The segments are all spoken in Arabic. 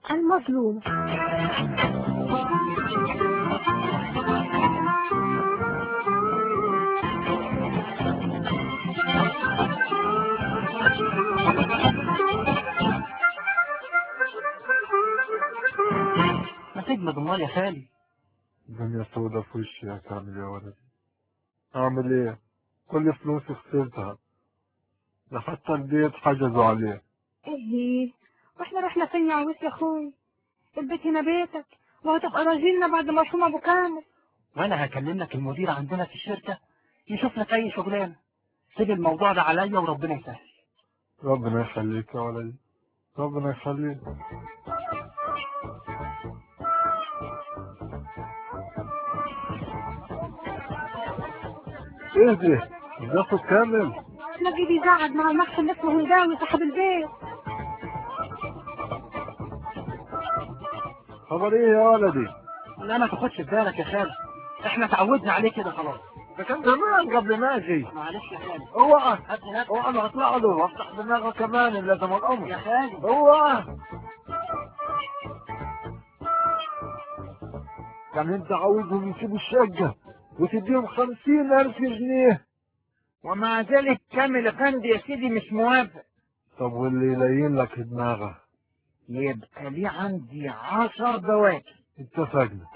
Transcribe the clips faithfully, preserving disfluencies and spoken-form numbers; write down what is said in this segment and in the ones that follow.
المظلوم. ما تجمد امال يا خالي. الدنيا سودا في وشي يا كامل يا ولدي. اعمل ايه؟ كل فلوسي خسرتها، لحتى البيت حجزوا عليه. ايه واحنا رحنا فين يا عويس يا اخوي؟ البيت هنا بيتك، وهتبقى راجلنا بعد ما مرحوم ابو كامل. وانا هكلم لك المدير عندنا في الشركة يشوف لك اي شغلانة. سيب الموضوع ده عليا وربنا يسهل. ربنا يخليك يا ولدي، ربنا يخليك. ايه ده؟ ده صوت كامل؟ نجي بيزعج مع المحسن اللي اسمه هنداوي صاحب البيت. خبر ايه يا ولدي؟ لا ما تاخدش بالك يا خالي، احنا تعودنا عليه كده خلاص. ده كان زمان قبل ما اجي. معلش يا خالي. اوعى هات هناك. اوعى انا هطلع له وافتح دماغه كمان لازم الامر. يا خالي اوعى. كان انت عاوزهم يسيبوا الشقة وتديهم خمسين الف جنيه، ومع ذلك كامل افندي يا سيدي مش موافق. طب واللي يلين لك دماغه؟ يبقى ليه عندي عشر بواكي. اتفقنا.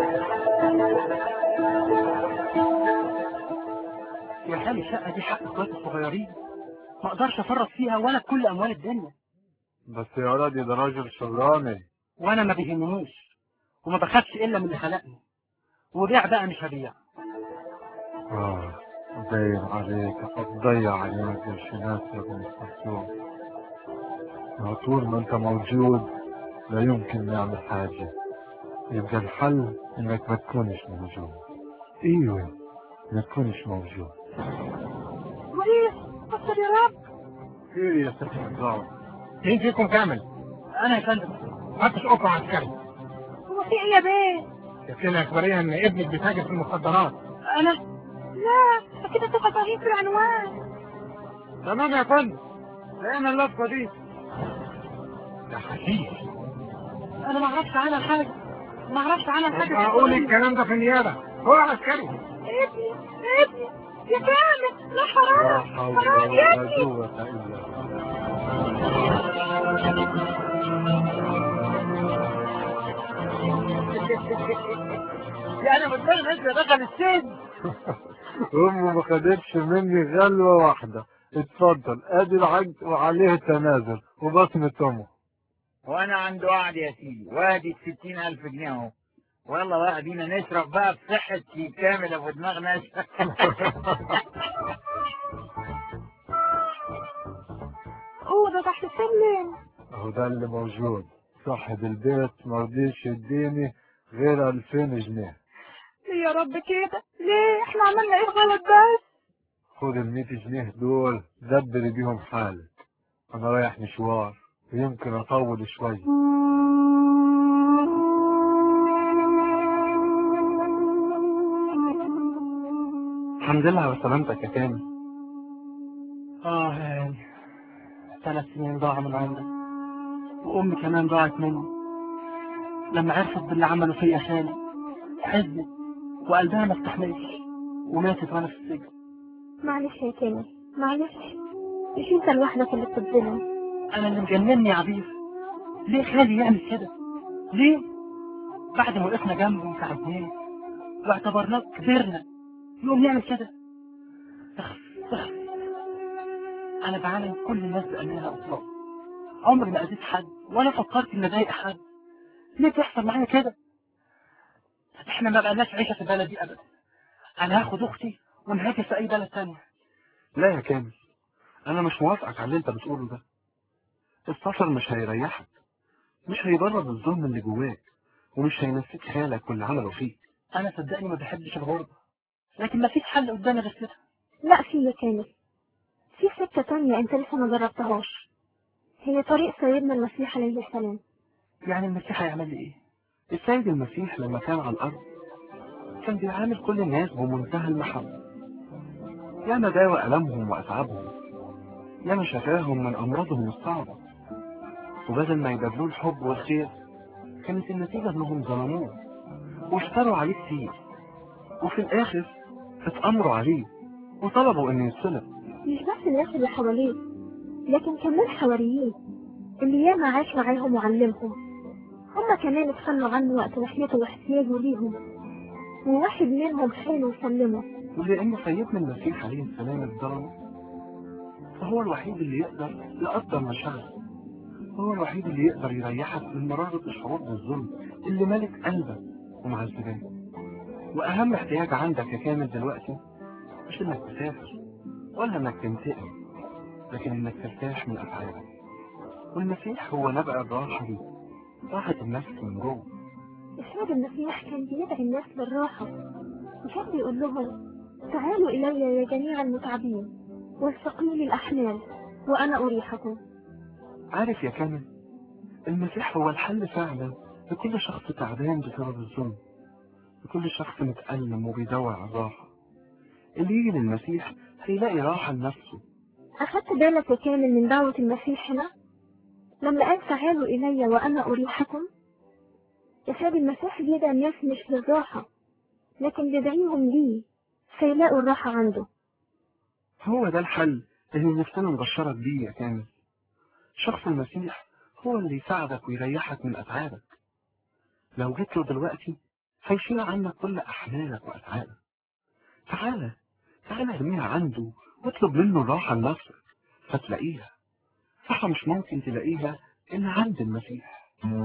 يا خالي الشقة دي حق اخواتي الصغيرين، ما اقدرش افرط فيها ولا بكل اموال الدنيا. بس يا ولدي ده راجل شغلاني. وانا ما بيهمنيش وما بخافش الا من اللي خلقني، وبيع بقى مش هبيع. اه باين عليك هتضيع علينا قرشينات يا ابن الخرطوم. طول ما انت موجود لا يمكن نعمل حاجة، يبقى الحل انك ما تكونش موجود. ايوه ما تكونش موجود. مريض استر يا رب. خير يا ست الزعر؟ مين فيكم كامل؟ انا يا فندم. محدش اوقع عسكري. هو في ايه يا بيه؟ يكفينا اخباريه ان ابنك بيتاجر في المخدرات. انا لا اكيد هتبقى صحيح في العنوان. تمام يا فندم، لقينا اللفه دي. ده حشيش. انا ما اعرفش عنها حاجه، ما اعرفش عنها حاجه. هقول الكلام ده في النيابه. هو عسكري. ابني ابني يا كامل، لا لا حرام حول حرام يا ولا ابني. قوة الا بالله. يعني مدري مثل دخل السجن. امه ما خدتش مني غلوة واحدة. اتفضل ادي العقد وعليه التنازل وبصمة امه. وانا عنده وعد يا سيدي، وادي ستين الف جنيه اهو. والله بقى بينا نشرب بقى بصحة كامل ابو دماغ ناشفة. اوضه تحت السلم. اهو ده اللي موجود. صاحب البيت مرضيش يديني غير الفين جنيه. ليه يا رب كده؟ ليه احنا عملنا ايه غلط بس؟ خد المية جنيه دول دبري بيهم حالك، انا رايح مشوار ويمكن اطول شوية. الحمد لله على سلامتك يا كامل. اه يعني ثلاث سنين ضاعوا من عمري، وامي كمان ضاعت مني لما عرفت باللي عملوا فيا خالي. حزنت وقلبها ما استحملش وماتت وانا في السجن. معلش يا كامل معلش، مش انت لوحدك اللي بتتظلم. انا اللي مجنني يا عبير. ليه خالي يعمل كده؟ ليه بعد ما وقفنا جنبه وساعدناه واعتبرناه كبرنا يقوم يعمل كده؟ اخ اخ. انا بعلم كل الناس بانها اطلاق، عمري ما اذيت حد ولا فكرت اني اضايق حد. ليه بيحصل معايا كده؟ احنا ما بقناش عيشه في البلد دي ابدا. انا هاخد اختي ونهاجر في اي بلد تانية. لا يا كامل، انا مش موافقك على اللي انت بتقوله ده. السفر مش هيريحك، مش هيبرد الظلم اللي جواك، ومش هينسيك خالك واللي عمله فيك. انا صدقني ما بحبش الغربه، لكن ما فيش حل قدامي غير كده. لا في يا كامل، في سكة تانية انت لسه ما جربتهاش، هي طريق سيدنا المسيح عليه السلام. يعني المسيح هيعمل لي ايه؟ السيد المسيح لما كان على الارض كان بيعامل كل الناس بمنتهى المحبه، ياما داوى الامهم واتعابهم، ياما شفاهم من امراضهم الصعبه، وبدل ما يبادلوه الحب والخير كانت النتيجة انهم ظلموه واشتروا عليه كتير، وفي الاخر اتأمروا عليه وطلبوا انه يتصلب. مش بس الناس اللي حواليه، لكن كمان حواريين اللي ياما عاش معاهم وعلمهم، هما كمان اتخلوا عنه وقت وحياته واحتياجه ليهم، وواحد منهم خانه وسلمه. ولأن سيدنا المسيح عليه السلام اتظلم، فهو الوحيد اللي يقدر يقدر مشاعره، هو الوحيد اللي يقدر يريحك من مرارة الشعور بالظلم اللي مالك قلبك ومعذباك. وأهم احتياج عندك يا كامل دلوقتي مش إنك تسافر ولا إنك تنتقم، لكن إنك ترتاح من أفعالك. والمسيح هو نبع الراحة دي، راحة النفس من جوه. السيد المسيح كان بيدعي الناس للراحة، وكان بيقول لهم: تعالوا إلي يا جميع المتعبين والثقيل الأحمال وأنا أريحكم. عارف يا كامل، المسيح هو الحل فعلا لكل شخص تعبان بسبب الظلم، لكل شخص متألم وبيدور على الراحة. اللي يجي للمسيح هيلاقي راحة لنفسه. أخدت بالك يا كامل من دعوة المسيح هنا لما قال تعالوا إلي وأنا أريحكم؟ يا سيد المسيح بيدعي الناس مش للراحة، لكن بيدعيهم ليه فيلاقوا الراحة عنده. هو ده الحل اللي نفسنا نبشرك بيه يا كامل. شخص المسيح هو اللي يساعدك ويريحك من أتعابك. لو جيت له دلوقتي هيشيل عنك كل أحمالك وأتعابك. تعالى تعالى ارميها عنده واطلب منه الراحة لنفسك فتلاقيها. صح، مش ممكن تلاقيها إلا عند المسيح.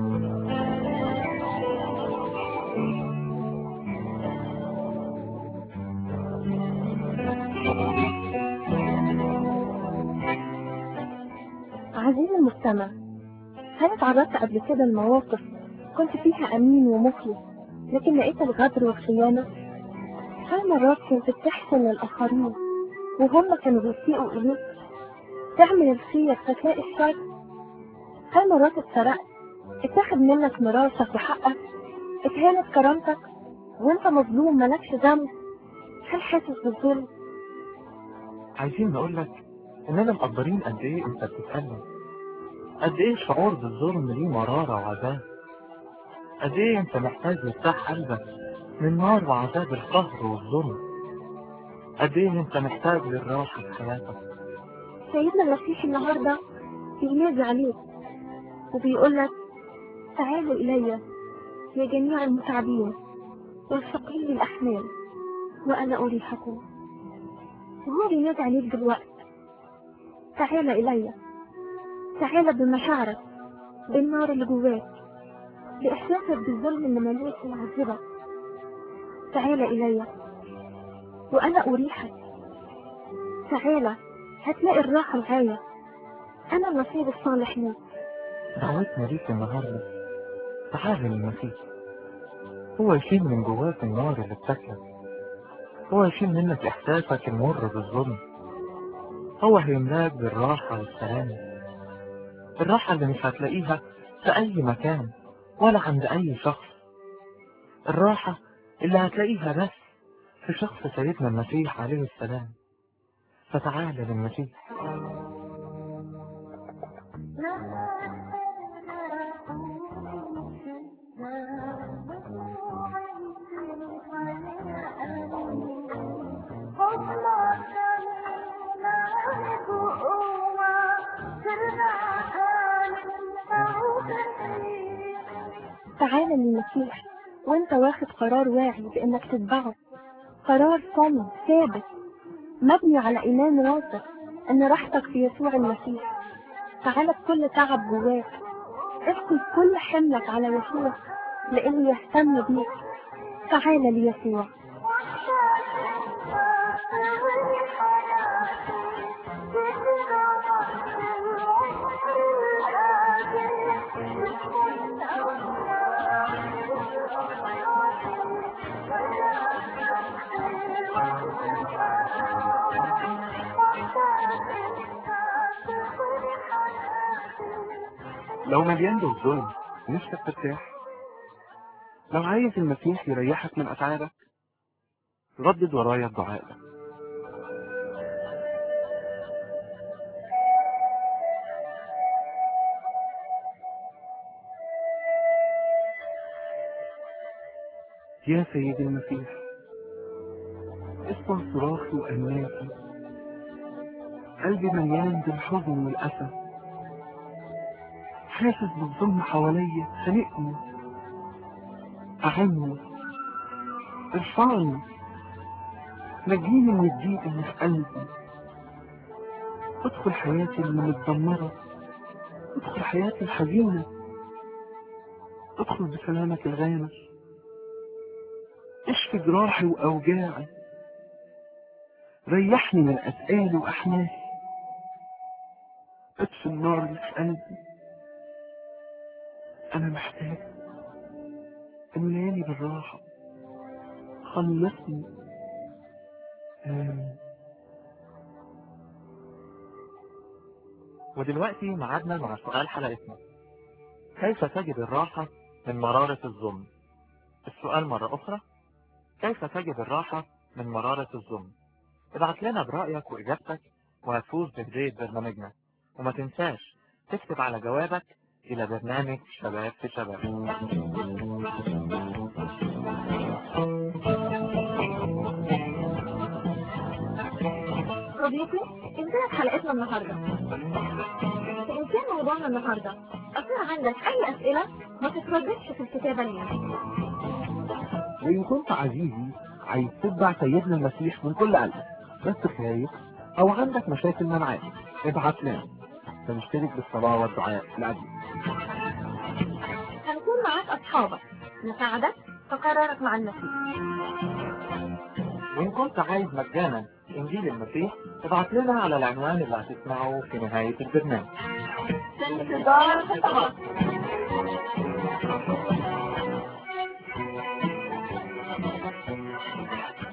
عزيزي المستمع، هل اتعرضت قبل كده لمواقف كنت فيها أمين ومخلص لكن لقيت الغدر والخيانة؟ هل مرات كنت بتحسن للآخرين وهم كانوا بيسيئوا إليك؟ تعمل الخير فتلاقي الشر؟ هل مرات اتسرقت، اتاخد منك ميراثك وحقك، اتهانت كرامتك وانت مظلوم مالكش ذنب؟ هل حاسس بالظلم؟ عايزين نقولك إننا مقدرين قد إيه أنت بتتألم، قد إيه الشعور بالظلم ليه مرارة وعذاب، قد إيه أنت محتاج يرتاح قلبك من نار وعذاب القهر والظلم، قد إيه أنت محتاج للراحة في حياتك. سيدنا المسيح النهاردة بينادي عليك وبيقولك: تعالوا إلي يا جميع المتعبين والثقيل الأحمال وأنا أريحكم. وهو بينادي عليك دلوقتي: تعال إلي، تعال بمشاعرك، بالنار اللي جواك، بإحساسك بالظلم اللي مليك ومعذبك. تعال إلي وأنا أريحك. تعال هتلاقي الراحة معايا، أنا النصيب الصالح ليك. دعوتنا ليك النهاردة تعال للمسيح، هو يشيل من جواك النار اللي بتاكلك، هو يشيل منك إحساسك المر بالظلم، هو هيملاك بالراحة والسلام، الراحة اللي مش هتلاقيها في أي مكان ولا عند أي شخص، الراحة اللي هتلاقيها بس في شخص سيدنا المسيح عليه السلام. فتعال للمسيح. تعال للمسيح وانت واخد قرار واعي بانك تتبعه، قرار صامد ثابت مبني على ايمان راسخ ان راحتك في يسوع المسيح. تعال بكل تعب جواك، اسكت كل حملك على يسوع لانه يهتم بيك. تعال ليسوع. لو مليان بالظلم نفسك ترتاح، لو عايز المسيح يريحك من أتعابك، ردد ورايا الدعاء ده. يا سيد المسيح، اسمع صراخي وأناتي، قلبي مليان بالحزن والأسى، حاسس بالظلم حواليا خانقني، أعني، ارفعني، نجيني من الضيق اللي في قلبي، ادخل حياتي اللي متدمرة، ادخل حياتي الحزينة، ادخل بسلامك الغامر، اشفي جراحي وأوجاعي، ريحني من أثقالي وأحماسي، اطفي النار اللي في قلبي، أنا محتاج، املاني بالراحة، خلصني. آمين. ودلوقتي ميعادنا مع سؤال حلقتنا: كيف تجد الراحة من مرارة الظلم؟ السؤال مرة أخرى: كيف تجد الراحة من مرارة الظلم؟ ابعت لنا برأيك وإجابتك وهتفوز بهدية برنامجنا، وما تنساش تكتب على جوابك إلى برنامج شباب في شباب. صديقي، انتهت حلقتنا النهارده. إن كان موضوعنا النهارده أصير عندك أي أسئلة ما تترددش في الكتابة لنا. وإن كنت عزيزي عايز تتبع سيدنا المسيح من كل قلبك بس خايف أو عندك مشاكل منعاه، ابعت لنا فنشترك بالصلاة والدعاء لأجلك. هنكون معاك أصحابك نساعدك في قرارك مع المسيح. وإن كنت عايز مجانا إنجيل المسيح ابعت لنا على العنوان اللي هتسمعه في نهاية البرنامج. في انتظار خطابك.